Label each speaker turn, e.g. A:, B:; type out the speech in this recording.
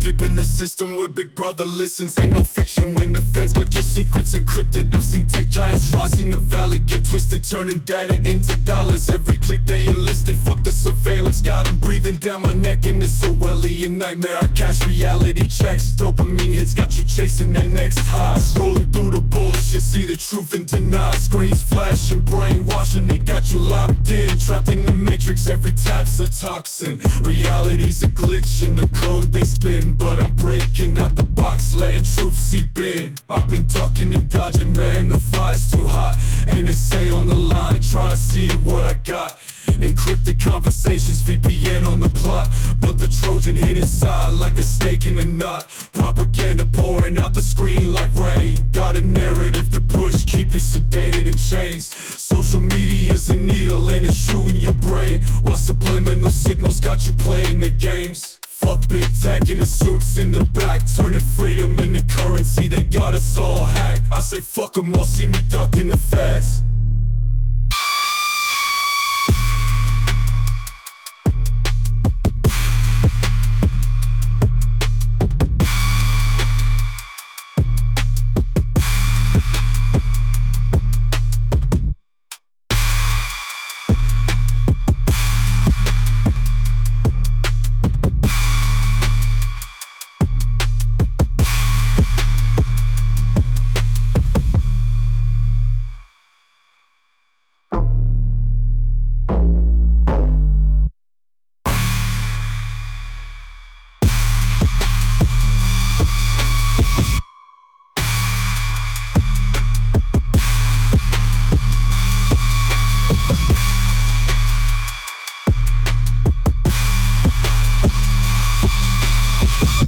A: Flipping the system where Big Brother listens. Ain't no fiction when the feds get your secrets encrypted. I've seen tech giants rising the valley, get twisted, turning data into dollars. Every click they enlisted, fuck the surveillance. Got them breathing down my neck and it's a Orwellian nightmare. I cash reality checks, dopamine hits got you chasing that next high. Scrolling through the bullshit, see the truth and deny. Screens flashing, brainwashing, they got you locked in. Trapped in the matrix, every tap's a toxin. Reality's a glitch in the code they spin, but I'm breaking out the box, letting truth seep in. I've been ducking and dodging, man, the fire's too hot. NSA on the line, trying to see what I got. Encrypted conversations, VPN on the plot, but the Trojan hit inside like a snake in a knot. Propaganda pouring out the screen like rain. Got a narrative to push, keep you sedated in chains. Social media's a needle and it's shooting your brain, while subliminal signals got you playing the games. Fuck big tech in the suits in the back, turning freedom into currency, they got us all hacked. I say fuck 'em all, see me ducking the feds.